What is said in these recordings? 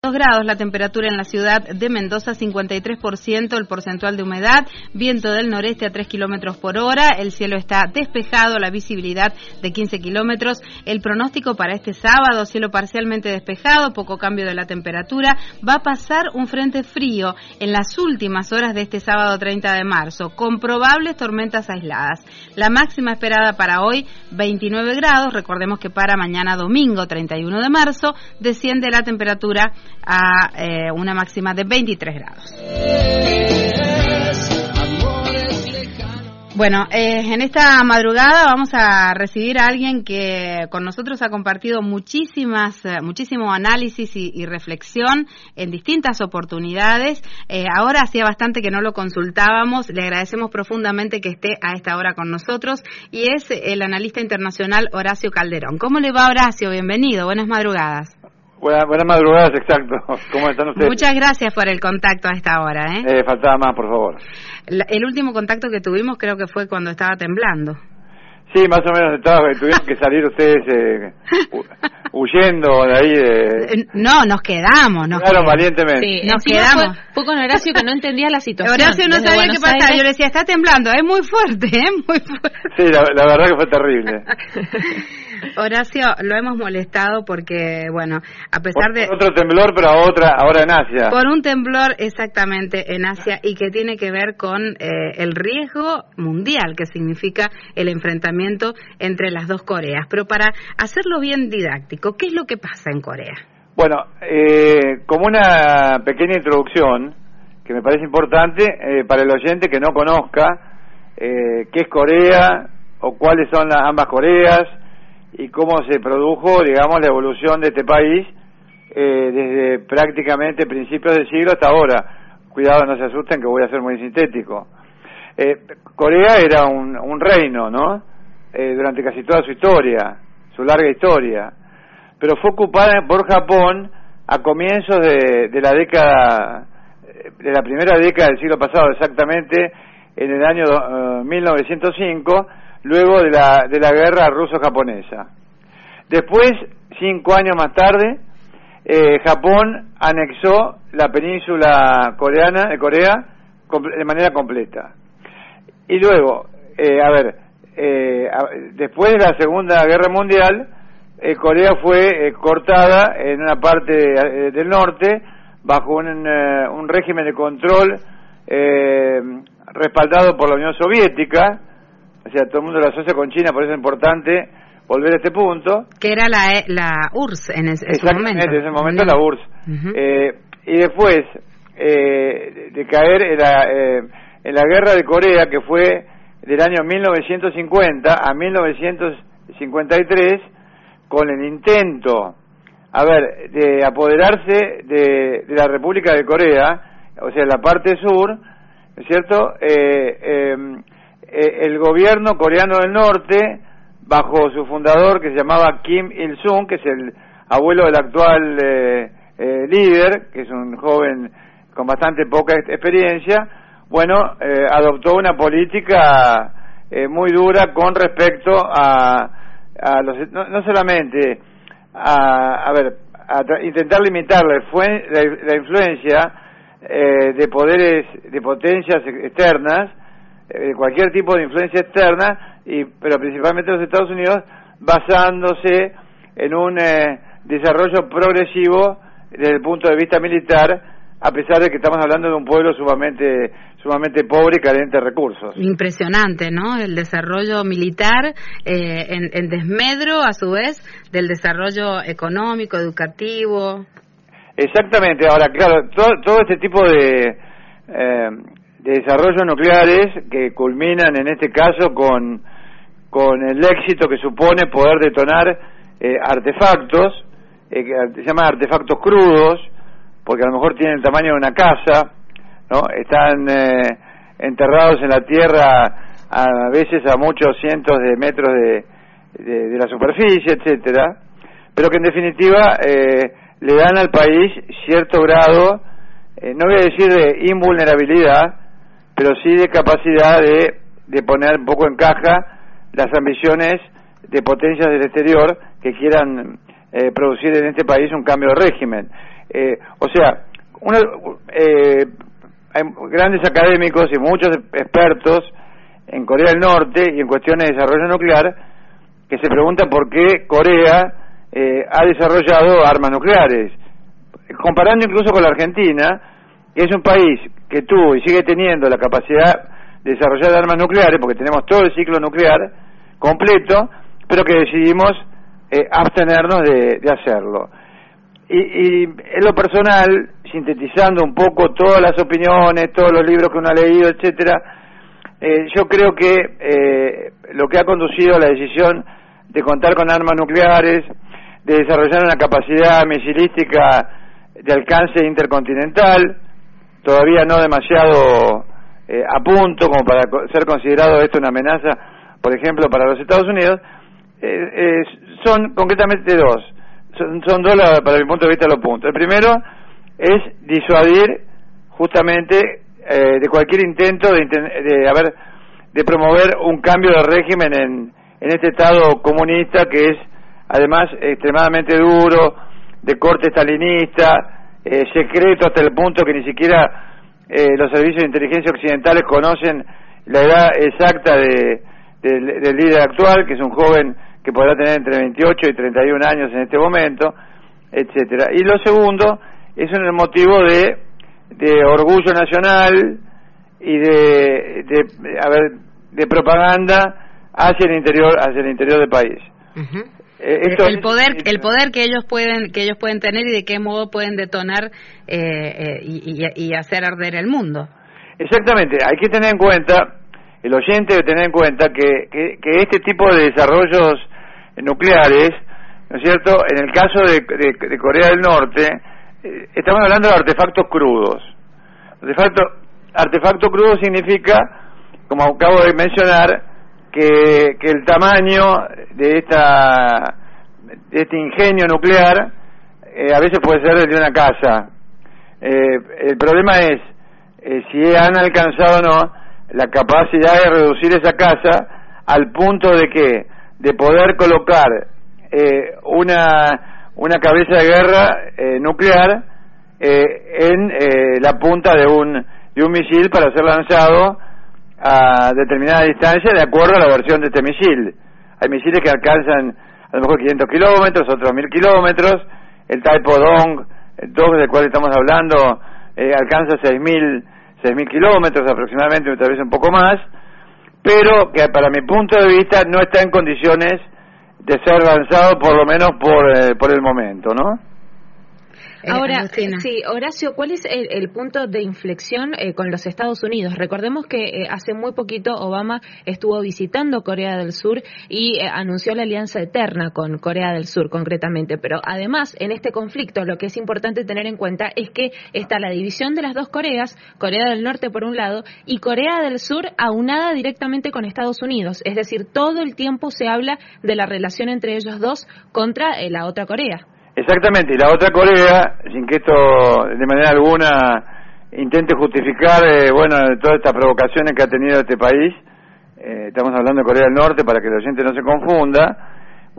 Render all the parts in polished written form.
grados la temperatura en la ciudad de Mendoza, 53% el porcentual de humedad, viento del noreste a 3 kilómetros por hora, el cielo está despejado, la visibilidad de 15 kilómetros, el pronóstico para este sábado, cielo parcialmente despejado, poco cambio de la temperatura, va a pasar un frente frío en las últimas horas de este sábado 30 de marzo, con probables tormentas aisladas. La máxima esperada para hoy, 29 grados, recordemos que para mañana domingo 31 de marzo, desciende la temperatura a una máxima de 23 grados. Bueno, en esta madrugada vamos a recibir a alguien que con nosotros ha compartido muchísimo análisis y reflexión en distintas oportunidades. Ahora hacía bastante que no lo consultábamos, le agradecemos profundamente que esté a esta hora con nosotros, y es el analista internacional Horacio Calderón. ¿Cómo le va, Horacio? Bienvenido, buenas madrugadas. Buenas madrugadas, exacto. ¿Cómo están ustedes? Muchas gracias por el contacto a esta hora. Faltaba más, por favor. El último contacto que tuvimos creo que fue cuando estaba temblando. Sí, más o menos tuvieron que salir ustedes huyendo de ahí. No, nos quedamos. Claro, valientemente. Sí, nos quedamos. Fue con Horacio que no entendía la situación. Horacio no sabía qué pasaba. Yo le decía, está temblando, es muy fuerte, muy fuerte. Sí, la verdad que fue terrible. Horacio, lo hemos molestado porque, bueno, a pesar de... Otro temblor, pero ahora en Asia. Por un temblor exactamente en Asia, y que tiene que ver con el riesgo mundial que significa el enfrentamiento entre las dos Coreas. Pero para hacerlo bien didáctico, ¿qué es lo que pasa en Corea? Bueno, como una pequeña introducción, que me parece importante para el oyente que no conozca qué es Corea o cuáles son ambas Coreas, y cómo se produjo, digamos, la evolución de este país desde prácticamente principios del siglo hasta ahora. Cuidado, no se asusten, que voy a ser muy sintético. Corea era un reino, ¿no? Durante casi toda su historia, su larga historia, pero fue ocupada por Japón a comienzos de la década, de la primera década del siglo pasado, exactamente en el año 1905, luego de la guerra ruso-japonesa. Después, 5 años más tarde, Japón anexó la península coreana de Corea de manera completa. Y luego, después de la Segunda Guerra Mundial, Corea fue cortada en una parte del norte bajo un régimen de control respaldado por la Unión Soviética. O sea, todo el mundo lo asocia con China, por eso es importante volver a este punto. Que era la URSS en ese momento. Exactamente, en ese momento la URSS. Y después de caer en la guerra de Corea, que fue del año 1950 a 1953, con el intento, de apoderarse de la República de Corea, o sea, la parte sur, ¿no es cierto?, el gobierno coreano del norte, bajo su fundador, que se llamaba Kim Il-sung, que es el abuelo del actual líder, que es un joven con bastante poca experiencia, adoptó una política muy dura con respecto a los, no solamente a intentar limitar la influencia de poderes, de potencias externas, cualquier tipo de influencia externa, pero principalmente los Estados Unidos, basándose en un desarrollo progresivo desde el punto de vista militar, a pesar de que estamos hablando de un pueblo sumamente pobre y carente de recursos. Impresionante, ¿no? El desarrollo militar en desmedro, a su vez, del desarrollo económico, educativo. Exactamente. Ahora, claro, todo este tipo de desarrollos nucleares que culminan en este caso con el éxito que supone poder detonar artefactos, que se llaman artefactos crudos, porque a lo mejor tienen el tamaño de una casa, ¿no? Están enterrados en la tierra a veces a muchos cientos de metros de la superficie, etcétera, pero que en definitiva le dan al país cierto grado, no voy a decir de invulnerabilidad, pero sí de capacidad de poner un poco en caja las ambiciones de potencias del exterior que quieran producir en este país un cambio de régimen. O sea, hay grandes académicos y muchos expertos en Corea del Norte y en cuestiones de desarrollo nuclear que se preguntan por qué Corea ha desarrollado armas nucleares, comparando incluso con la Argentina, que es un país que tuvo y sigue teniendo la capacidad de desarrollar armas nucleares, porque tenemos todo el ciclo nuclear completo, pero que decidimos abstenernos de hacerlo. Y en lo personal, sintetizando un poco todas las opiniones, todos los libros que uno ha leído, etcétera, yo creo que lo que ha conducido a la decisión de contar con armas nucleares, de desarrollar una capacidad misilística de alcance intercontinental, todavía no demasiado a punto como para ser considerado esto una amenaza, por ejemplo, para los Estados Unidos, son concretamente dos. Son dos, para mi punto de vista, los puntos. El primero es disuadir justamente de cualquier intento de promover un cambio de régimen en este Estado comunista que es además extremadamente duro, de corte stalinista, secreto hasta el punto que ni siquiera los servicios de inteligencia occidentales conocen la edad exacta del líder actual, que es un joven que podrá tener entre 28 y 31 años en este momento, etcétera. Y lo segundo es un motivo de orgullo nacional y de propaganda hacia el interior del país. Uh-huh. El poder que ellos pueden tener y de qué modo pueden detonar y hacer arder el mundo. Exactamente. Hay que tener en cuenta, el oyente debe tener en cuenta que este tipo de desarrollos nucleares, ¿no es cierto? En el caso de Corea del Norte, estamos hablando de artefactos crudos. Artefacto crudo significa, como acabo de mencionar, que el tamaño de este ingenio nuclear a veces puede ser el de una casa. El problema es si han alcanzado o no la capacidad de reducir esa casa al punto de poder colocar una cabeza de guerra nuclear en la punta de un misil para ser lanzado a determinada distancia de acuerdo a la versión de este misil. Hay misiles que alcanzan a lo mejor 500 kilómetros, otros 1000 kilómetros. El Taepodong 2 del cual estamos hablando alcanza 6000 kilómetros aproximadamente, tal vez un poco más, pero que para mi punto de vista no está en condiciones de ser lanzado por lo menos por el momento, ¿no? Ahora, sí, Horacio, ¿cuál es el punto de inflexión con los Estados Unidos? Recordemos que hace muy poquito Obama estuvo visitando Corea del Sur y anunció la alianza eterna con Corea del Sur, concretamente. Pero además, en este conflicto, lo que es importante tener en cuenta es que está la división de las dos Coreas, Corea del Norte por un lado y Corea del Sur aunada directamente con Estados Unidos. Es decir, todo el tiempo se habla de la relación entre ellos dos contra la otra Corea. Exactamente, y la otra Corea, sin que esto de manera alguna intente justificar todas estas provocaciones que ha tenido este país, estamos hablando de Corea del Norte para que la gente no se confunda,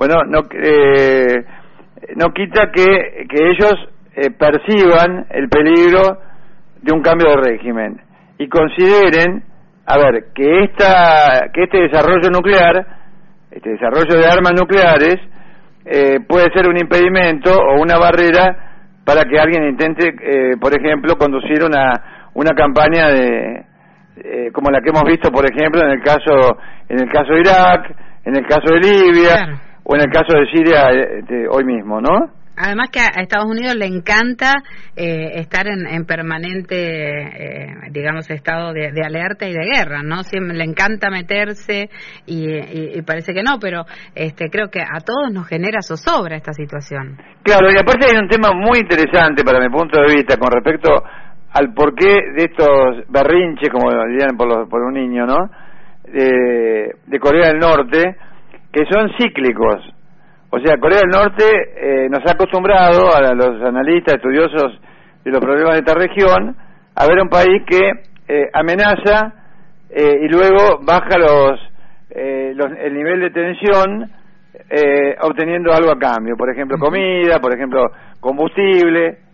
no quita que ellos perciban el peligro de un cambio de régimen y consideren, que este desarrollo nuclear, este desarrollo de armas nucleares, puede ser un impedimento o una barrera para que alguien intente, por ejemplo, conducir una campaña como la que hemos visto, por ejemplo, en el caso de Irak, en el caso de Libia, claro, o en el caso de Siria hoy mismo, ¿no? Además que a Estados Unidos le encanta estar en permanente, estado de alerta y de guerra, ¿no? Siempre le encanta meterse y parece que no, pero creo que a todos nos genera zozobra esta situación. Claro, y aparte hay un tema muy interesante para mi punto de vista con respecto al porqué de estos berrinches, como dirían por un niño, ¿no? De Corea del Norte, que son cíclicos. O sea, Corea del Norte nos ha acostumbrado a los analistas, estudiosos de los problemas de esta región, a ver un país que amenaza y luego baja el nivel de tensión obteniendo algo a cambio, por ejemplo comida, por ejemplo combustible,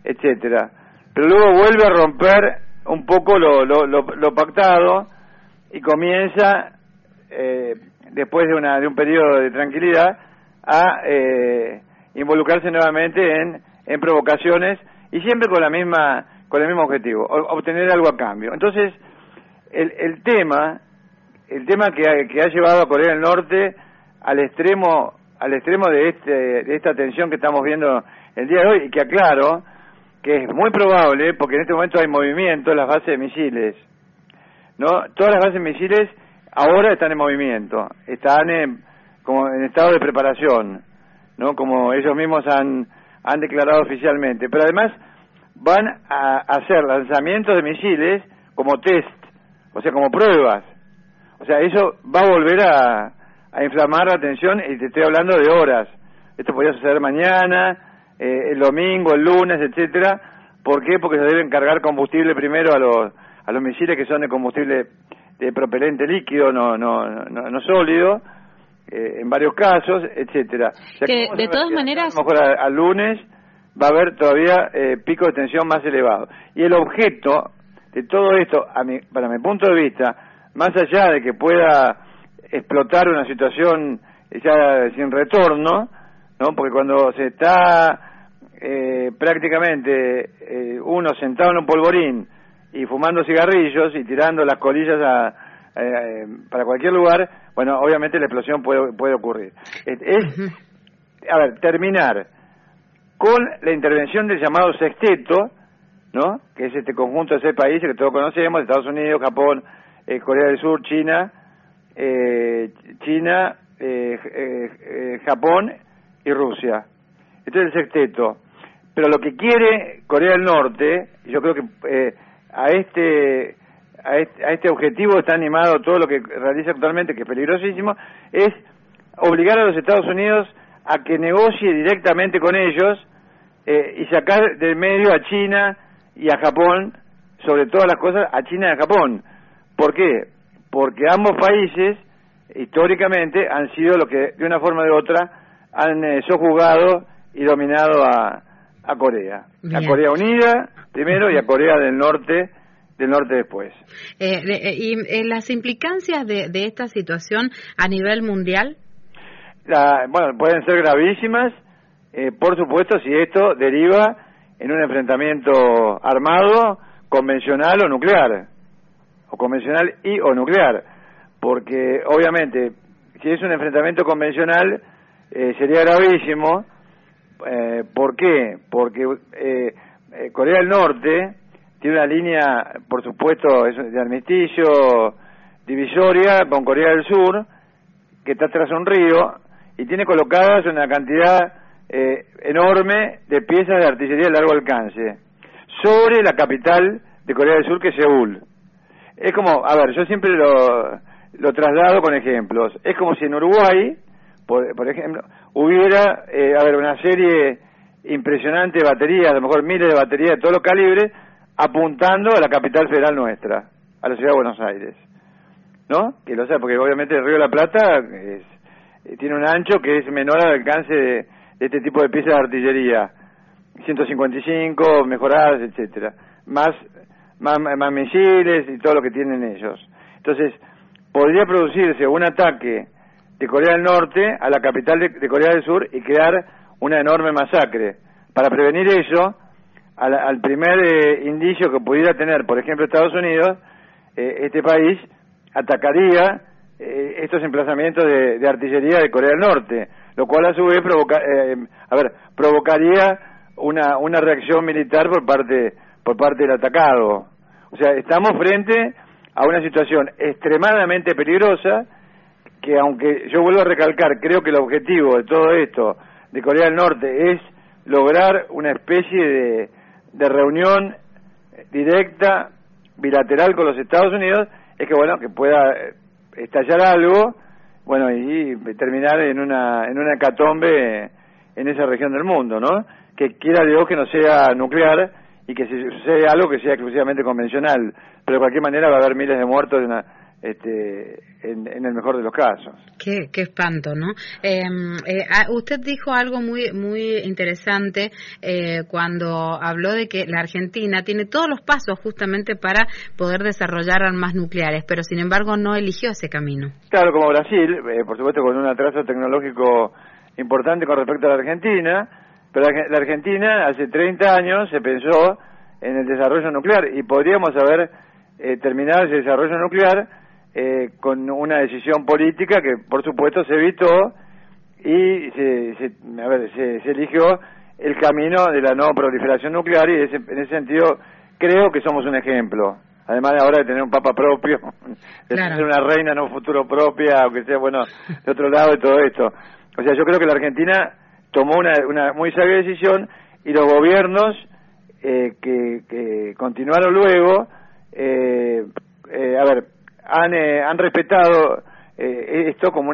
etcétera. Pero luego vuelve a romper un poco lo pactado y comienza, después de un periodo de tranquilidad, a involucrarse nuevamente en provocaciones y siempre con el mismo objetivo, obtener algo a cambio. Entonces, el tema que ha llevado a Corea del Norte al extremo de esta tensión que estamos viendo el día de hoy, y que aclaro que es muy probable, porque en este momento hay movimiento en las bases de misiles, ¿no? Todas las bases de misiles ahora están en movimiento, están como en estado de preparación, ¿no? Como ellos mismos han declarado oficialmente, pero además van a hacer lanzamientos de misiles como test, o sea, como pruebas. O sea, eso va a volver a inflamar la tensión, y te estoy hablando de horas. Esto podría suceder mañana, el domingo, el lunes, etcétera. ¿Por qué? Porque se deben cargar combustible primero a los misiles, que son de combustible de propelente líquido, no sólido, en varios casos, etcétera. O sea, que de todas maneras, a lo mejor al lunes va a haber todavía pico de tensión más elevado. Y el objeto de todo esto, para mi punto de vista, más allá de que pueda explotar una situación ya sin retorno, ¿no? Porque cuando se está prácticamente uno sentado en un polvorín y fumando cigarrillos y tirando las colillas para cualquier lugar, bueno, obviamente la explosión puede ocurrir. Terminar con la intervención del llamado sexteto, ¿no? Que es este conjunto de 6 países que todos conocemos: Estados Unidos, Japón, Corea del Sur, China, Japón y Rusia. Este es el sexteto. Pero lo que quiere Corea del Norte, yo creo que a este objetivo está animado todo lo que realiza actualmente, que es peligrosísimo, es obligar a los Estados Unidos a que negocie directamente con ellos y sacar del medio a China y a Japón, sobre todas las cosas a China y a Japón. ¿Por qué? Porque ambos países históricamente han sido los que de una forma o de otra han sojuzgado y dominado a Corea. Bien. A Corea Unida primero y a Corea del Norte después. ¿Y las implicancias de esta situación a nivel mundial? Bueno, pueden ser gravísimas, por supuesto, si esto deriva en un enfrentamiento armado, convencional o nuclear, o convencional o nuclear, porque obviamente si es un enfrentamiento convencional sería gravísimo. ¿Por qué? Porque Corea del Norte tiene una línea, por supuesto, de armisticio divisoria con Corea del Sur, que está tras un río, y tiene colocadas una cantidad enorme de piezas de artillería de largo alcance sobre la capital de Corea del Sur, que es Seúl. Es como, yo siempre lo traslado con ejemplos. Es como si en Uruguay, por ejemplo, hubiera una serie impresionante de baterías, a lo mejor miles de baterías de todos los calibres, apuntando a la capital federal nuestra, a la ciudad de Buenos Aires, ¿no? Que lo sea, porque obviamente el Río de la Plata tiene un ancho que es menor al alcance de este tipo de piezas de artillería, 155 mejoradas, etcétera, más misiles y todo lo que tienen ellos. Entonces, podría producirse un ataque de Corea del Norte a la capital de Corea del Sur y crear una enorme masacre. Para prevenir eso, al primer indicio que pudiera tener, por ejemplo, Estados Unidos, este país atacaría estos emplazamientos de artillería de Corea del Norte, lo cual a su vez provocaría una reacción militar por parte del atacado. O sea, estamos frente a una situación extremadamente peligrosa, que aunque yo vuelvo a recalcar, creo que el objetivo de todo esto de Corea del Norte es lograr una especie de reunión directa, bilateral con los Estados Unidos, es que pueda estallar algo, y terminar en una hecatombe en esa región del mundo, ¿no? Que quiera Dios que no sea nuclear y que si sucede algo que sea exclusivamente convencional, pero de cualquier manera va a haber miles de muertos en el mejor de los casos. Qué espanto, ¿no? Usted dijo algo muy interesante cuando habló de que la Argentina tiene todos los pasos justamente para poder desarrollar armas nucleares, pero sin embargo no eligió ese camino. Claro, como Brasil, por supuesto con un atraso tecnológico importante con respecto a la Argentina, pero la Argentina hace 30 años se pensó en el desarrollo nuclear y podríamos haber terminado ese desarrollo nuclear con una decisión política que por supuesto se evitó y se eligió el camino de la no proliferación nuclear y en ese sentido creo que somos un ejemplo. Además de ahora de tener un papa propio, de tener una reina no futuro propia, aunque sea de otro lado de todo esto. O sea, yo creo que la Argentina tomó una muy sabia decisión y los gobiernos que continuaron luego, han respetado esto como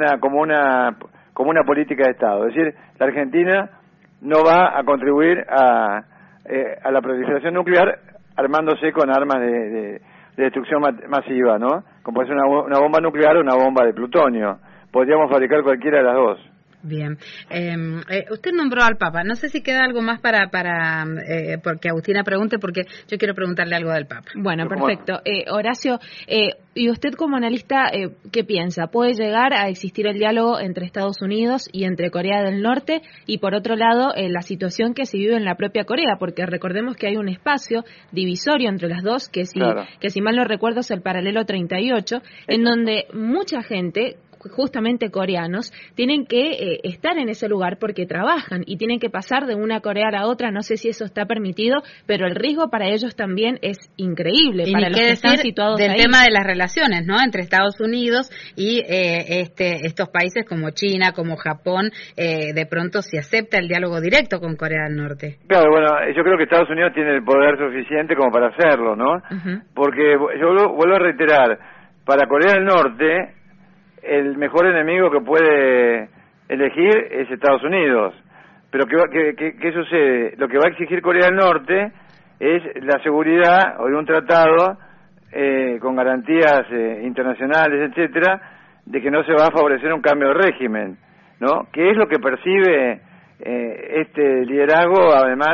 una política de Estado. Es decir, la Argentina no va a contribuir a la proliferación nuclear armándose con armas de destrucción masiva, ¿no? Como puede ser una bomba nuclear o una bomba de plutonio. Podríamos fabricar cualquiera de las dos. Bien. Usted nombró al Papa. No sé si queda algo más para porque Agustina pregunte, porque yo quiero preguntarle algo del Papa. Bueno, perfecto. Horacio, ¿y usted como analista qué piensa? ¿Puede llegar a existir el diálogo entre Estados Unidos y entre Corea del Norte? Y por otro lado, la situación que se vive en la propia Corea, porque recordemos que hay un espacio divisorio entre las dos, que si mal no recuerdo es el paralelo 38, en donde mucha gente, justamente coreanos, tienen que estar en ese lugar porque trabajan y tienen que pasar de una Corea a la otra. No sé si eso está permitido, pero el riesgo para ellos también es increíble. Y para los que están situados del ahí. Tema de las relaciones, ¿no? Entre Estados Unidos y estos países como China, como Japón, de pronto se acepta el diálogo directo con Corea del Norte. Claro, bueno, yo creo que Estados Unidos tiene el poder suficiente como para hacerlo, ¿no? Uh-huh. Porque yo vuelvo a reiterar, para Corea del Norte el mejor enemigo que puede elegir es Estados Unidos. Pero ¿qué sucede? Lo que va a exigir Corea del Norte es la seguridad o de un tratado con garantías internacionales, etcétera, de que no se va a favorecer un cambio de régimen, ¿no? ¿Qué es lo que percibe este liderazgo, además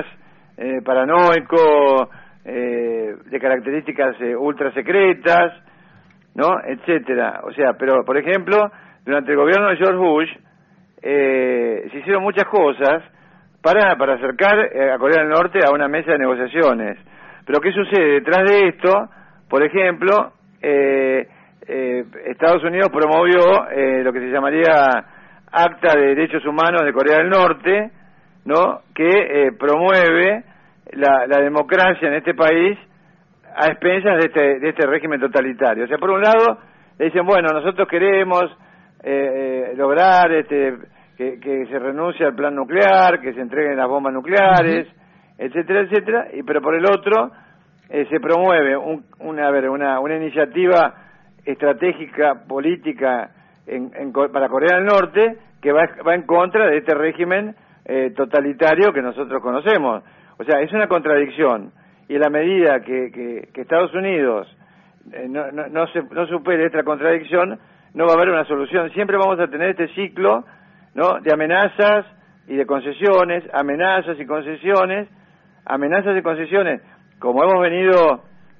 paranoico, de características ultra secretas, ¿no? Etcétera. O sea, pero por ejemplo, durante el gobierno de George Bush se hicieron muchas cosas para acercar a Corea del Norte a una mesa de negociaciones. Pero ¿qué sucede? Detrás de esto, por ejemplo, Estados Unidos promovió lo que se llamaría Acta de Derechos Humanos de Corea del Norte, ¿no? Que promueve la democracia en este país a expensas de este régimen totalitario. O sea, por un lado, le dicen, bueno, nosotros queremos lograr que se renuncie al plan nuclear, que se entreguen las bombas nucleares, etcétera, etcétera, pero por el otro se promueve una iniciativa estratégica, política para Corea del Norte que va en contra de este régimen totalitario que nosotros conocemos. O sea, es una contradicción. Y en la medida que Estados Unidos no supere esta contradicción, no va a haber una solución. Siempre vamos a tener este ciclo, ¿no?, de amenazas y de concesiones, amenazas y concesiones, como hemos venido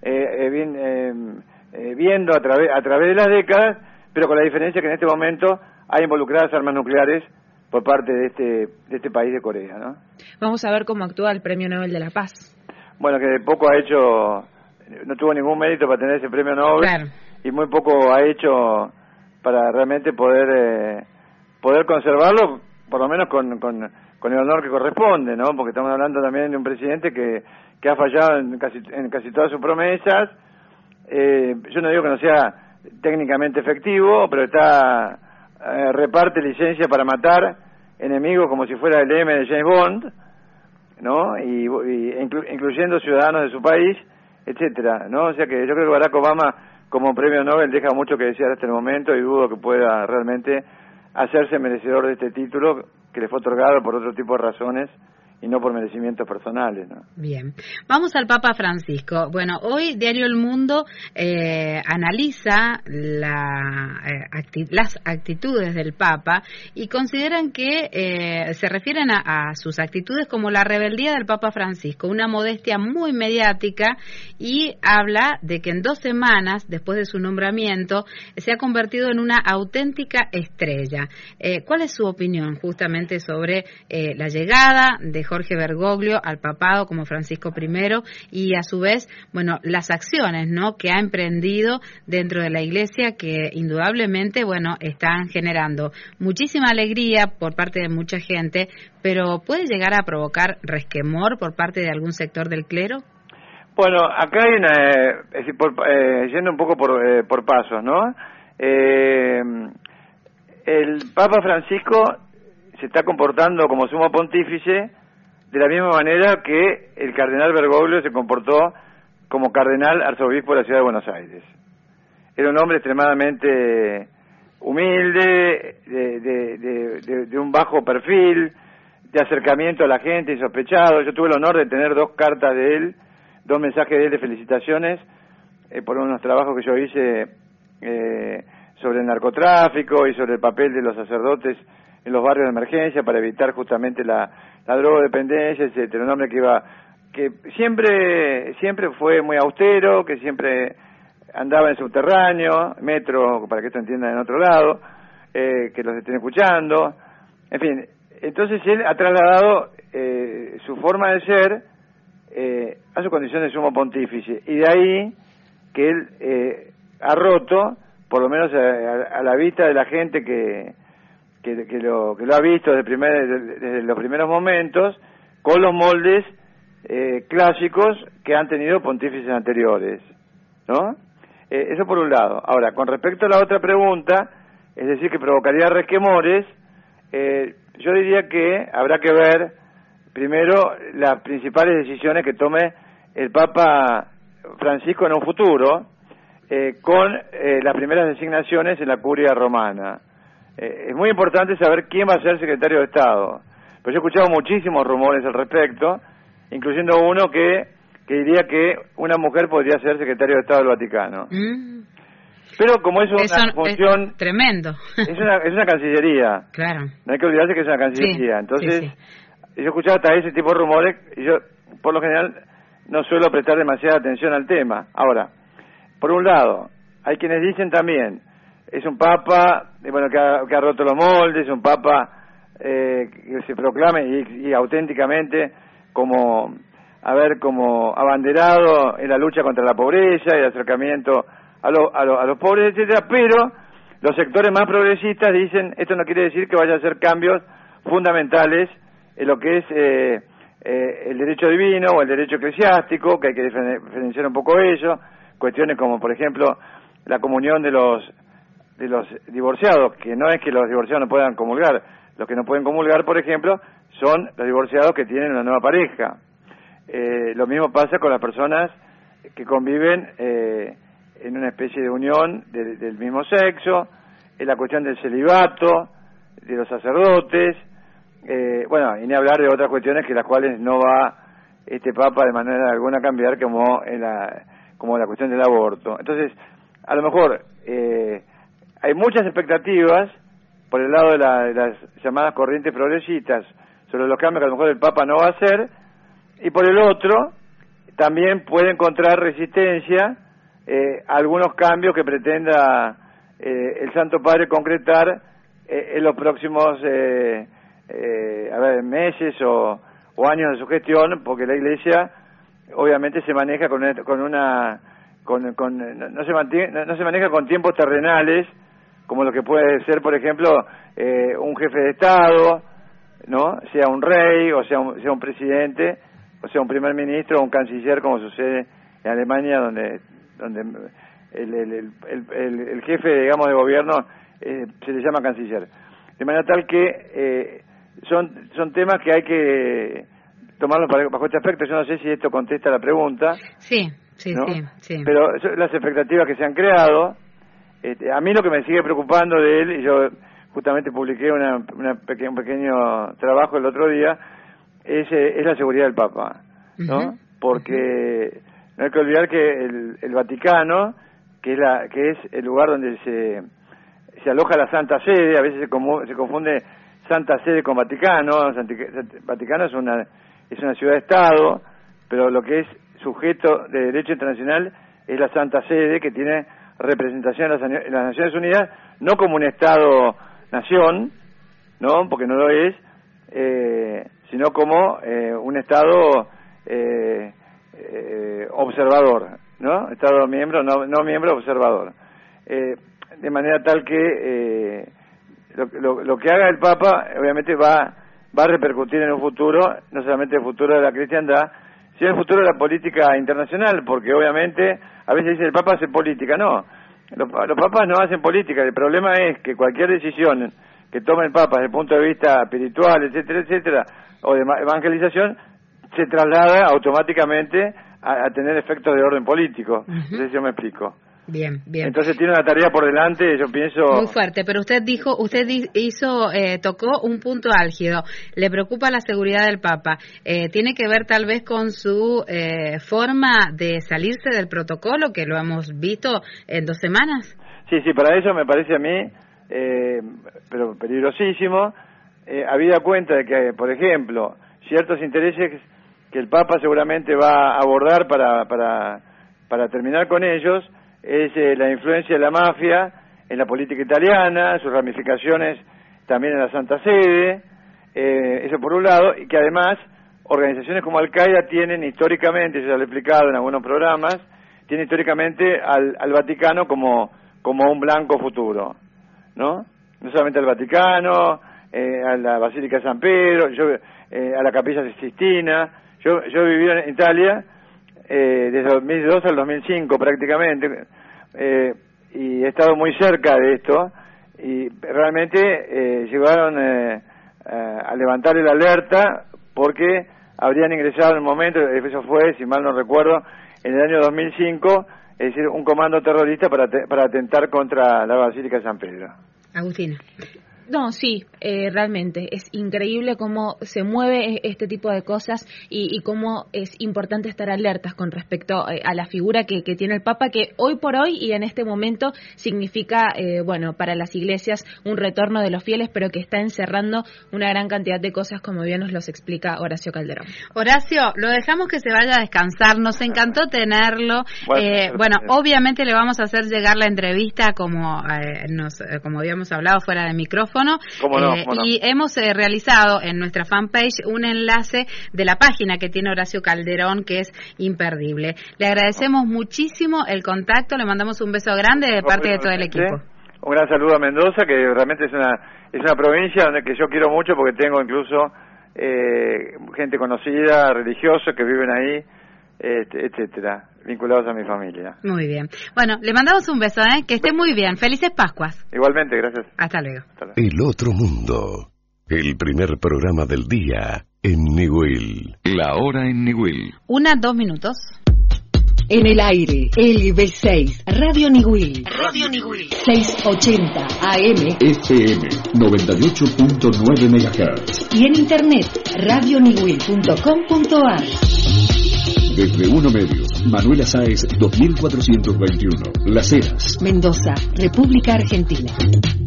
viendo a través de las décadas, pero con la diferencia que en este momento hay involucradas armas nucleares por parte de este país de Corea, ¿no? Vamos a ver cómo actúa el Premio Nobel de la Paz. Bueno, que poco ha hecho, no tuvo ningún mérito para tener ese premio Nobel, claro, y muy poco ha hecho para realmente poder conservarlo, por lo menos con el honor que corresponde, ¿no? Porque estamos hablando también de un presidente que ha fallado en casi todas sus promesas. Yo no digo que no sea técnicamente efectivo, pero reparte licencia para matar enemigos como si fuera el M de James Bond, ¿no? Y incluyendo ciudadanos de su país, etcétera, ¿no? O sea que yo creo que Barack Obama como premio Nobel deja mucho que desear hasta el momento y dudo que pueda realmente hacerse merecedor de este título que le fue otorgado por otro tipo de razones y no por merecimientos personales, ¿no? Bien, vamos al Papa Francisco. Bueno, hoy Diario El Mundo analiza las actitudes del Papa y consideran que se refieren a sus actitudes como la rebeldía del Papa Francisco, una modestia muy mediática, y habla de que en 2 semanas después de su nombramiento se ha convertido en una auténtica estrella. ¿Cuál es su opinión justamente sobre la llegada de Jorge Bergoglio al papado como Francisco I y a su vez, bueno, las acciones, ¿no?, que ha emprendido dentro de la Iglesia, que indudablemente, bueno, están generando muchísima alegría por parte de mucha gente, pero puede llegar a provocar resquemor por parte de algún sector del clero? Bueno, acá hay yendo un poco por pasos, ¿no? El Papa Francisco se está comportando como sumo pontífice de la misma manera que el cardenal Bergoglio se comportó como cardenal arzobispo de la ciudad de Buenos Aires. Era un hombre extremadamente humilde, de un bajo perfil, de acercamiento a la gente, insospechado. Yo tuve el honor de tener 2 cartas de él, 2 mensajes de él de felicitaciones por unos trabajos que yo hice sobre el narcotráfico y sobre el papel de los sacerdotes en los barrios de emergencia para evitar justamente la drogodependencia, etcétera. Un hombre que siempre fue muy austero, que siempre andaba en subterráneo, metro, para que esto entiendan en otro lado, que los estén escuchando. En fin, entonces él ha trasladado su forma de ser a su condición de sumo pontífice, y de ahí que él ha roto, por lo menos a la vista de la gente que lo ha visto desde los primeros momentos, con los moldes clásicos que han tenido pontífices anteriores, ¿no? Eso por un lado. Ahora, con respecto a la otra pregunta, es decir, que provocaría resquemores, yo diría que habrá que ver primero las principales decisiones que tome el Papa Francisco en un futuro, con las primeras designaciones en la curia romana. Es muy importante saber quién va a ser secretario de Estado. Pues yo he escuchado muchísimos rumores al respecto, incluyendo uno que diría que una mujer podría ser secretario de Estado del Vaticano. Pero como eso es una función... Es tremendo. Es una cancillería. Claro. No hay que olvidarse que es una cancillería. Sí, entonces, sí. Yo he escuchado hasta ese tipo de rumores, y yo, por lo general, no suelo prestar demasiada atención al tema. Ahora, por un lado, hay quienes dicen también, es un papa, bueno, que ha roto los moldes, es un papa que se proclame y auténticamente como abanderado en la lucha contra la pobreza y el acercamiento a los pobres, etcétera, pero los sectores más progresistas dicen, esto no quiere decir que vaya a hacer cambios fundamentales en lo que es el derecho divino o el derecho eclesiástico, que hay que diferenciar un poco ello, cuestiones como, por ejemplo, la comunión de los divorciados, que no es que los divorciados no puedan comulgar, los que no pueden comulgar, por ejemplo, son los divorciados que tienen una nueva pareja. Lo mismo pasa con las personas que conviven en una especie de unión del mismo sexo, en la cuestión del celibato, de los sacerdotes, bueno, y ni hablar de otras cuestiones que las cuales no va este Papa de manera alguna a cambiar, como la cuestión del aborto. Entonces, a lo mejor hay muchas expectativas por el lado de las llamadas corrientes progresistas sobre los cambios que a lo mejor el Papa no va a hacer, y por el otro también puede encontrar resistencia a algunos cambios que pretenda el Santo Padre concretar en los próximos meses o años de su gestión, porque la Iglesia obviamente se maneja no se maneja con tiempos terrenales como lo que puede ser, por ejemplo, un jefe de Estado, ¿no? Sea un rey, o sea un presidente, o sea un primer ministro o un canciller, como sucede en Alemania, donde el jefe, digamos, de gobierno se le llama canciller. De manera tal que son temas que hay que tomarlos bajo este aspecto. Yo no sé si esto contesta la pregunta. Sí. ¿no? Sí. Pero las expectativas que se han creado, a mí lo que me sigue preocupando de él, y yo justamente publiqué un pequeño trabajo el otro día, es la seguridad del Papa, ¿no? Porque no hay que olvidar que el Vaticano, que es el lugar donde se aloja la Santa Sede, a veces se confunde Santa Sede con Vaticano. Vaticano es una ciudad-estado, pero lo que es sujeto de derecho internacional es la Santa Sede, que tiene representación en las Naciones Unidas, no como un Estado-nación, ¿no? Porque no lo es, sino como un Estado observador, ¿no? Estado miembro, no miembro, observador. De manera tal que lo que haga el Papa obviamente va a repercutir en un futuro, no solamente el futuro de la cristiandad, sino el futuro de la política internacional, porque obviamente a veces dice el Papa hace política. No, los papas no hacen política. El problema es que cualquier decisión que tome el Papa desde el punto de vista espiritual, etcétera, etcétera, o de evangelización, se traslada automáticamente a tener efectos de orden político. No sé si yo me explico. Bien. Entonces tiene una tarea por delante, yo pienso... Muy fuerte, pero usted tocó un punto álgido. Le preocupa la seguridad del Papa. ¿Tiene que ver tal vez con su forma de salirse del protocolo, que lo hemos visto en 2 semanas? Sí, para eso me parece a mí, pero peligrosísimo, habida cuenta de que, por ejemplo, ciertos intereses que el Papa seguramente va a abordar para terminar con ellos, es la influencia de la mafia en la política italiana, sus ramificaciones también en la Santa Sede, eso por un lado, y que además organizaciones como Al-Qaeda tienen históricamente, yo ya lo he explicado en algunos programas, tienen históricamente al Vaticano como un blanco futuro, ¿no? No solamente al Vaticano, a la Basílica de San Pedro, a la Capilla Sistina. Yo he vivido en Italia desde 2002 al 2005 prácticamente, y he estado muy cerca de esto, y realmente llegaron a levantar el alerta porque habrían ingresado en un momento, eso fue, si mal no recuerdo, en el año 2005, es decir, un comando terrorista para atentar contra la Basílica de San Pedro. Agustina. No, sí, realmente es increíble cómo se mueve este tipo de cosas y cómo es importante estar alertas con respecto a la figura que tiene el Papa, que hoy por hoy y en este momento significa, para las iglesias un retorno de los fieles, pero que está encerrando una gran cantidad de cosas, como bien nos los explica Horacio Calderón. Horacio, lo dejamos que se vaya a descansar, nos encantó tenerlo. Obviamente le vamos a hacer llegar la entrevista como habíamos hablado fuera de micrófono. ¿Cómo no? Y hemos realizado en nuestra fanpage un enlace de la página que tiene Horacio Calderón, que es imperdible. Le agradecemos muchísimo el contacto, le mandamos un beso grande de parte de todo el equipo. Un gran saludo a Mendoza, que realmente es una provincia donde que yo quiero mucho, porque tengo incluso gente conocida, religiosos que viven ahí, etcétera, vinculados a mi familia. Muy bien. Bueno, le mandamos un beso, que esté muy bien. Felices Pascuas. Igualmente, gracias. Hasta luego. El otro mundo. El primer programa del día en Nehuel. La hora en Nehuel. 1:02. En el aire, el B6, Radio Nehuel. Radio Nehuel. 680 AM. FM 98.9 MHz. Y en internet, radionehuel.com.ar. Desde Uno Medios, Manuela Sáez, 2421. Las Heras, Mendoza, República Argentina.